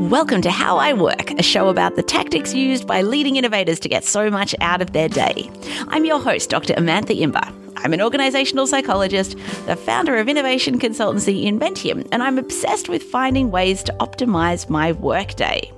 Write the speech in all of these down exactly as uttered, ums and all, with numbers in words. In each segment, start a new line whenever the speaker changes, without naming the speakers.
Welcome to How I Work, a show about the tactics used by leading innovators to get so much out of their day. I'm your host, Doctor Amantha Imber. I'm an organisational psychologist, the founder of innovation consultancy Inventium, and I'm obsessed with finding ways to optimise my workday.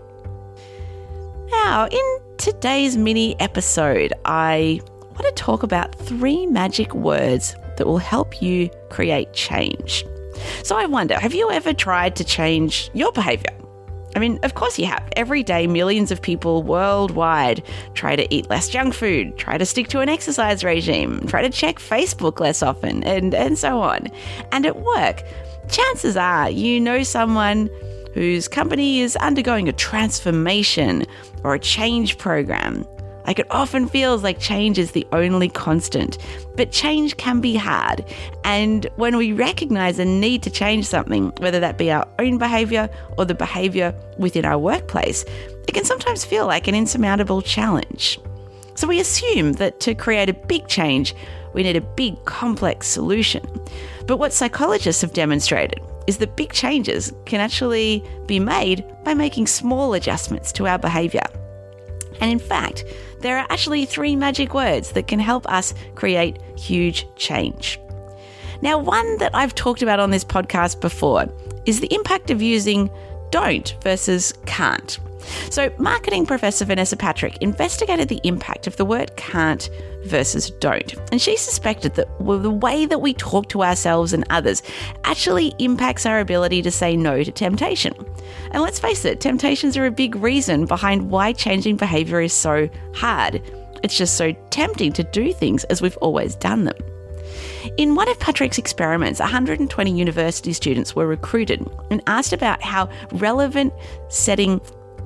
Now, in today's mini episode, I want to talk about three magic words that will help you create change. So I wonder, have you ever tried to change your behaviour? I mean, of course you have. Every day, millions of people worldwide try to eat less junk food, try to stick to an exercise regime, try to check Facebook less often, and, and so on. And at work, chances are you know someone whose company is undergoing a transformation or a change program. Like, it often feels like change is the only constant, but change can be hard. And when we recognize a need to change something, whether that be our own behavior or the behavior within our workplace, it can sometimes feel like an insurmountable challenge. So we assume that to create a big change, we need a big, complex solution. But what psychologists have demonstrated is that big changes can actually be made by making small adjustments to our behavior. And in fact, there are actually three magic words that can help us create huge change. Now, one that I've talked about on this podcast before is the impact of using don't versus can't. So marketing professor Vanessa Patrick investigated the impact of the word can't versus don't. And she suspected that the way that we talk to ourselves and others actually impacts our ability to say no to temptation. And let's face it, temptations are a big reason behind why changing behavior is so hard. It's just so tempting to do things as we've always done them. In one of Patrick's experiments, one hundred twenty university students were recruited and asked about how relevant setting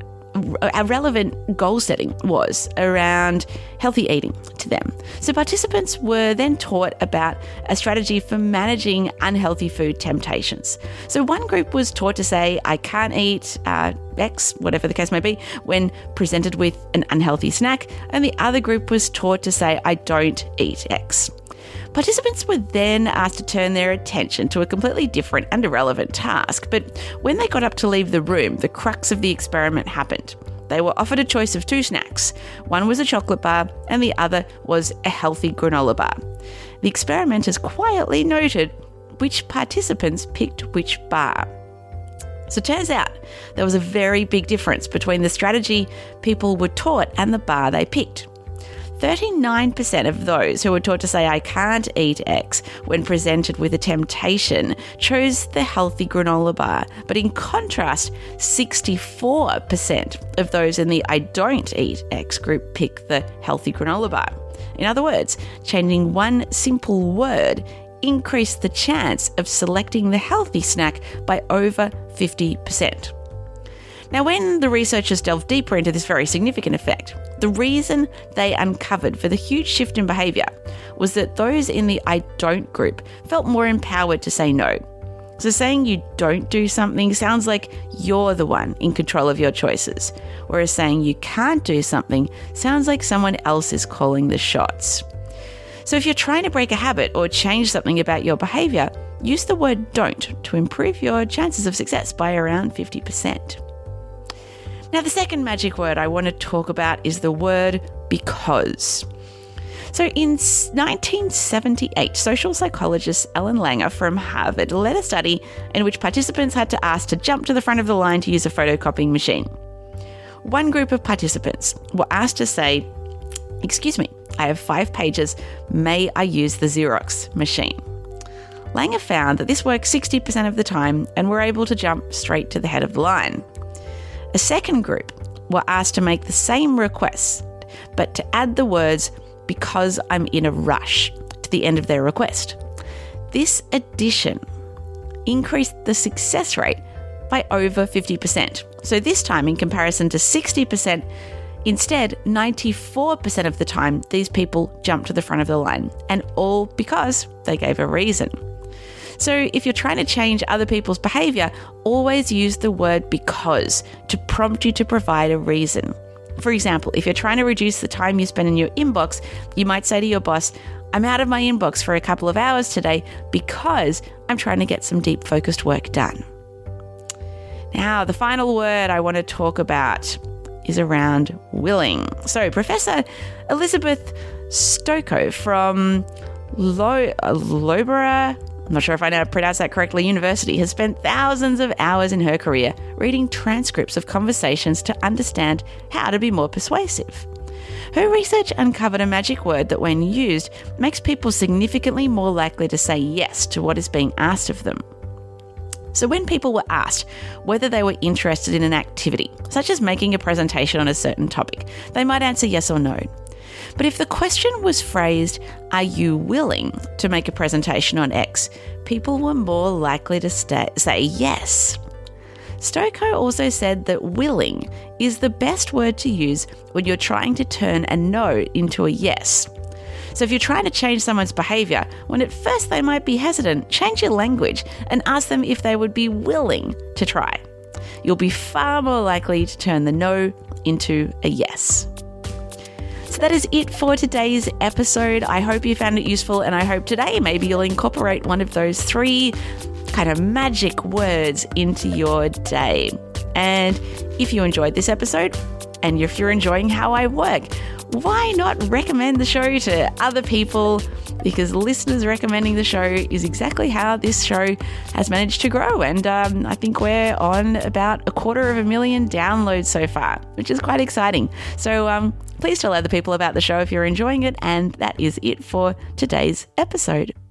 A relevant goal setting was around healthy eating to them. So participants were then taught about a strategy for managing unhealthy food temptations. So one group was taught to say, I can't eat uh, X, whatever the case may be, when presented with an unhealthy snack, and the other group was taught to say, I don't eat X. Participants were then asked to turn their attention to a completely different and irrelevant task, but when they got up to leave the room, the crux of the experiment happened. They were offered a choice of two snacks. One was a chocolate bar and the other was a healthy granola bar. The experimenters quietly noted which participants picked which bar. So it turns out there was a very big difference between the strategy people were taught and the bar they picked. thirty-nine percent of those who were taught to say, I can't eat X, when presented with a temptation, chose the healthy granola bar. But in contrast, sixty-four percent of those in the I don't eat X group picked the healthy granola bar. In other words, changing one simple word increased the chance of selecting the healthy snack by over fifty percent. Now, when the researchers delved deeper into this very significant effect, the reason they uncovered for the huge shift in behaviour was that those in the I don't group felt more empowered to say no. So saying you don't do something sounds like you're the one in control of your choices, whereas saying you can't do something sounds like someone else is calling the shots. So if you're trying to break a habit or change something about your behaviour, use the word don't to improve your chances of success by around fifty percent. Now, the second magic word I want to talk about is the word because. So in nineteen seventy-eight, social psychologist Ellen Langer from Harvard led a study in which participants had to ask to jump to the front of the line to use a photocopying machine. One group of participants were asked to say, excuse me, I have five pages, may I use the Xerox machine? Langer found that this worked sixty percent of the time and were able to jump straight to the head of the line. A second group were asked to make the same request, but to add the words, because I'm in a rush, to the end of their request. This addition increased the success rate by over fifty percent. So this time, in comparison to sixty percent, instead, ninety-four percent of the time, these people jumped to the front of the line, and all because they gave a reason. So if you're trying to change other people's behaviour, always use the word because to prompt you to provide a reason. For example, if you're trying to reduce the time you spend in your inbox, you might say to your boss, I'm out of my inbox for a couple of hours today because I'm trying to get some deep focused work done. Now, the final word I want to talk about is around willing. So Professor Elizabeth Stokoe from Lo- Loughborough, I'm not sure if I now pronounce that correctly, University, has spent thousands of hours in her career reading transcripts of conversations to understand how to be more persuasive. Her research uncovered a magic word that, when used, makes people significantly more likely to say yes to what is being asked of them. So when people were asked whether they were interested in an activity, such as making a presentation on a certain topic, they might answer yes or no. But if the question was phrased, "Are you willing to make a presentation on X?" people were more likely to stay, say yes. Stokoe also said that willing is the best word to use when you're trying to turn a no into a yes. So if you're trying to change someone's behaviour, when at first they might be hesitant, change your language and ask them if they would be willing to try. You'll be far more likely to turn the no into a yes. So that is it for today's episode. I hope you found it useful, and I hope today maybe you'll incorporate one of those three kind of magic words into your day. And if you enjoyed this episode, and if you're enjoying how I work, why not recommend the show to other people? Because listeners recommending the show is exactly how this show has managed to grow. And um, I think we're on about a quarter of a million downloads so far, which is quite exciting. So um, please tell other people about the show if you're enjoying it. And that is it for today's episode.